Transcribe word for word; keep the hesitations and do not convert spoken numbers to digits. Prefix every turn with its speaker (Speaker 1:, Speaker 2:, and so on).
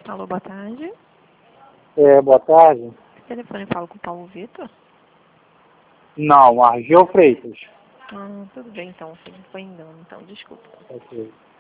Speaker 1: Alô, boa tarde.
Speaker 2: É, boa tarde.
Speaker 1: Esse telefone fala com o Paulo Vitor?
Speaker 2: Não, Argel Freitas.
Speaker 1: Ah, tudo bem então, filho. Foi engano, então, desculpa.
Speaker 2: Ok.